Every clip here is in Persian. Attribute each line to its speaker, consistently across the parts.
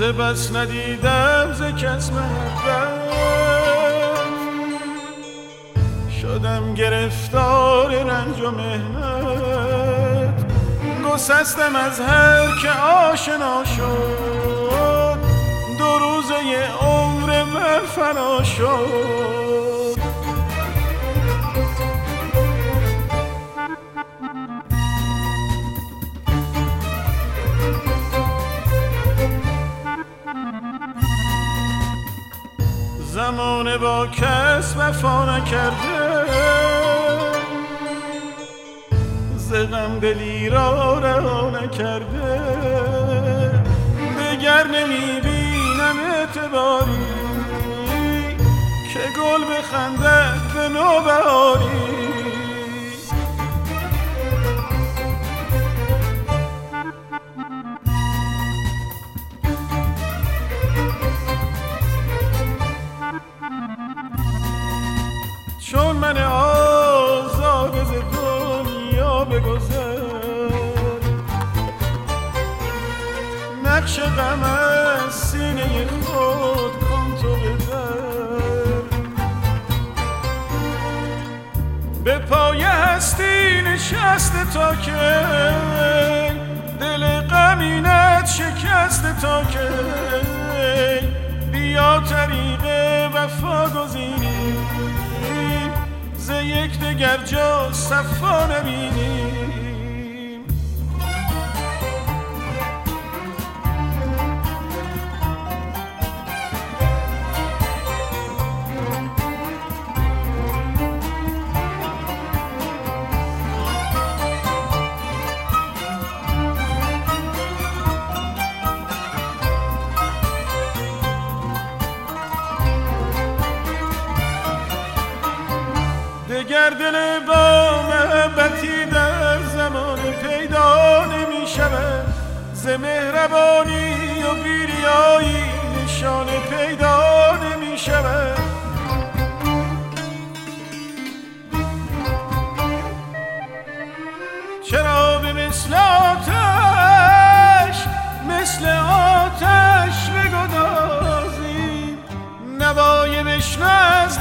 Speaker 1: بس ندیدم ز کس محبت، شدم گرفتار رنج و مهنت، گسستم از هر که آشنا شد، 2 روزه عمر من فنا شد. زمانه با کس وفا نکرده، ز غم دلی را رها نکرده، دگر نمیبینم اعتباری که گل بخندد به نوبهاری. چون من آزاد ز دنیا بگذر، نقش غم از سینه خود کن تو بدر، به پای هستی نشسته تا که دل غمینت شکسته تا که بیا طریق وفا گزینی، ز یکدیگر جا صفا نبینیم. دگر دل با محبتی در زمان پیدا نمی شود، ز مهربانی و بیریایی نشان پیدا نمی شود. چرا به مثل آتش بگدازیم، نوای بشنو از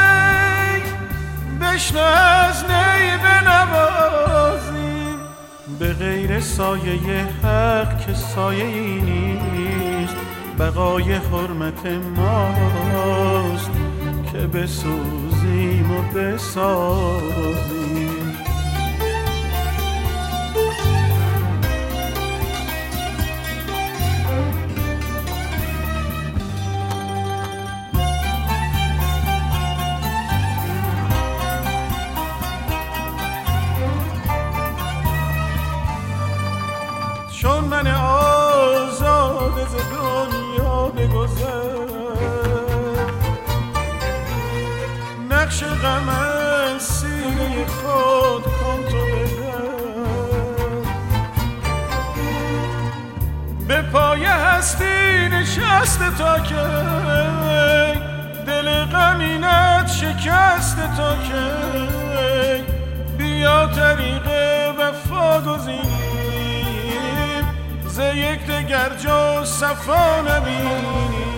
Speaker 1: نی بنوازیم، به غیر سایه حق که سایه ای نیست، بقای حرمت ماست که بسوزیم و بسازیم. چون من آزاد ز دنیا بگذر، نقش غم از سینه خود کن تو بدر، به پای هستی نشسته تا که دل غمینت شکسته تا که بیا طریق وفا گزینیم، ز یکدیگر جا صفا نبینیم.